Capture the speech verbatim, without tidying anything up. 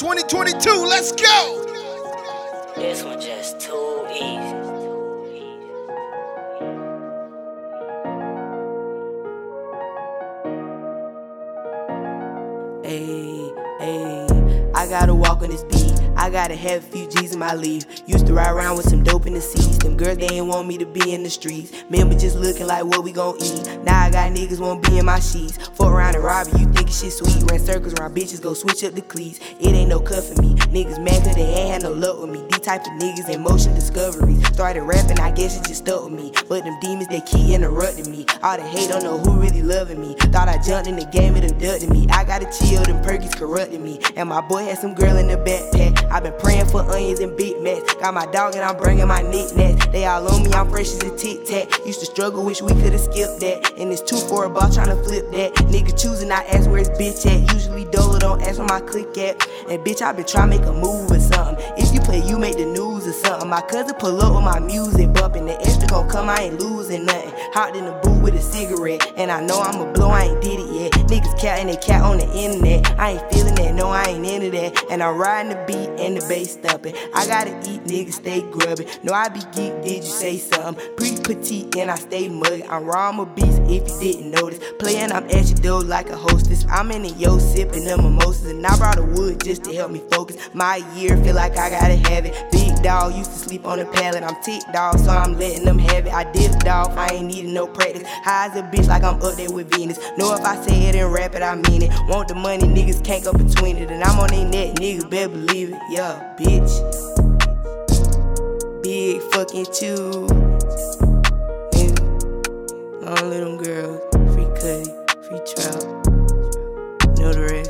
twenty twenty-two, let's go! This one just too easy. Ayy, ayy, I gotta walk on this beat. I gotta have a few G's in my leaf. Used to ride around with some dope in the seats. Them girls, they ain't want me to be in the streets. Remember just looking like what we gon' eat. Now I got niggas won't be in my sheets. Fuck around and rob you, thinkin' shit sweet. Ran circles around bitches, go switch up the cleats. It ain't no cut for me. Niggas mad cause they ain't had no luck with me. These type of niggas in motion discoveries. Started rapping, I guess it just stuck with me. But them demons, they keep interrupting me. All the hate, don't know who really loving me. Thought I jumped in the game, it abducted me. I gotta chill, them perkies corrupting me. And my boy had some girl in the backpack. I been praying for onions and Big Macs. Got my dog and I'm bringing my knickknacks. They all on me, I'm fresh as a Tic Tac. Used to struggle, wish we could've skipped that. And it's two for a ball, tryna flip that. Nigga choosing, I ask where his bitch at. Usually Dolo don't ask where my click at. And bitch, I been tryna make a move or something. If you play, you make the news or something. My cousin pull up with my music bumping. The extra gon' come, I ain't losing nothing. Hopped in the booth with a cigarette. And I know I'ma blow, I ain't did it yet. Niggas cat and they cat on the internet. I ain't feeling that, no, I ain't into that. And I'm riding the beat and the bass thumping. I gotta eat, niggas stay grubbing. No, I be geek, did you say something? Pretty petite and I stay muggy. I'm raw, I'm a beast if you didn't notice. Playing, I'm at your door like a hostess. I'm in the yo sipping them mimosas. And I brought a wood just to help me focus. My year feel like I gotta have it. Big dog used to sleep on the pallet. I'm tick dog, so I'm letting them have it. I dipped off, I ain't needing no practice. High as a bitch like I'm up there with Venus. Know if I say it and rap it, I mean it. Want the money, niggas can't go between it. And I'm on they neck, niggas better believe it. Yeah, bitch. Big fucking chew. Nigga. Long little girls. Free cutty, free trout. Know the rest.